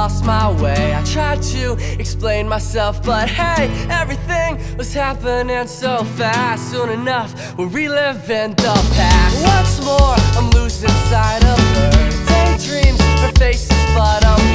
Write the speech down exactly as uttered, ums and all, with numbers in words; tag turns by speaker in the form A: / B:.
A: lost my way. I tried to explain myself, but hey, everything was happening so fast. Soon enough, we're reliving the past. Once more, I'm losing sight of her daydreams, her faces, but I'm